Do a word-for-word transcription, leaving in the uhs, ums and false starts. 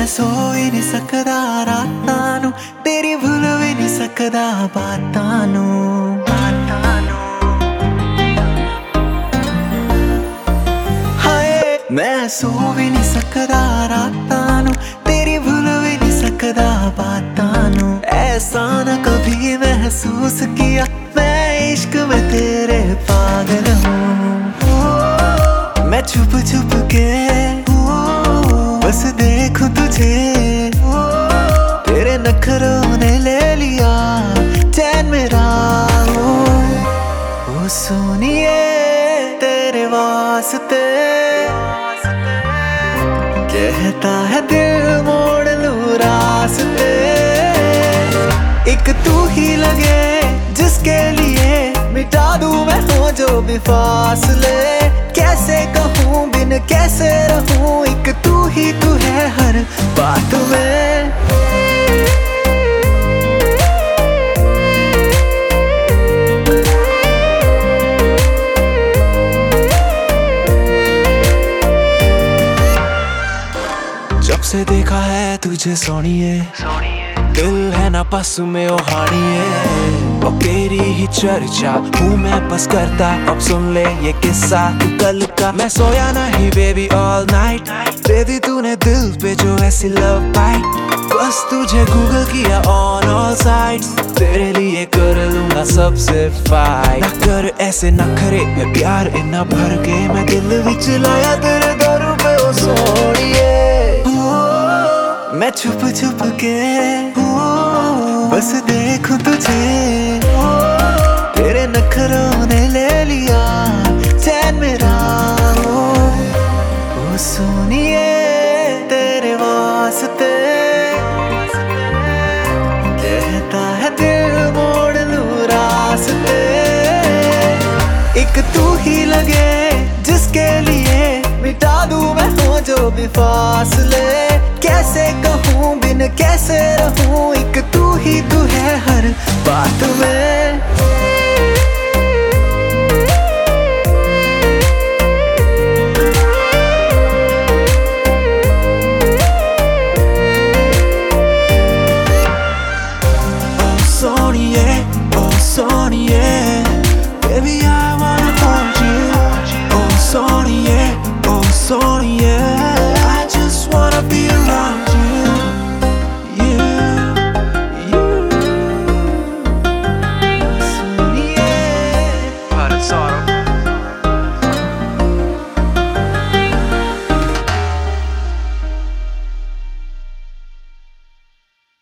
सो ही नहीं सकदा रातां नू, तेरी भुल भी नहीं सकदा बातां नू बातां नू। हाय मैं सो भी नहीं सकदा रातां नू, तेरी भुल भी नहीं सकदा बातां नू। ऐसा न कभी महसूस किया मैं इश्क में तेरे पागल हूँ। मैं छुप छुप के बस देखूं तुझे, तेरे नखरों ने ले लिया चैन मेरा। ओ सोनिए तेरे वास्ते कहता है दिल मोड़ लूं रास्ते। एक तू ही लगे जिसके लिए मिटा दूं मैं हो जो भी फासले। कैसे कहूँ बिन कैसे रहूँ, एक तू ही तू है हर बात में। जब से देखा है तुझे सोनिए, दिल है ना पास में ओ हानिए। और तेरी ही चर्चा हूँ मैं बस करता, अब सुन ले ये किस्सा तू कल का। मैं सोया नहीं बेबी ऑल नाइट, दे दी तूने दिल पे जो ऐसी लव बाइट। बस तुझे गूगल किया ऑन ऑल साइट्स, तेरे लिए कर लूंगा सबसे फाइट। ना कर ऐसे नखरे मैं प्यार इतना भर के, मैं दिल विच लाया तेरे दर पे ओ सोनिए। मैं छुप छुप के बस देखूं तुझे, तेरे नखरों ने ले लिया चैन मेरा। ओ सोनिए तेरे वास्ते कहता है दिल मोड़ लूं रास्ते। एक तू ही लगे जिसके लिए मिटा दूं मैं हो जो भी फासले। कैसे कहूँ बिन कैसे रहूँ, एक तू ही तू है हर बात में।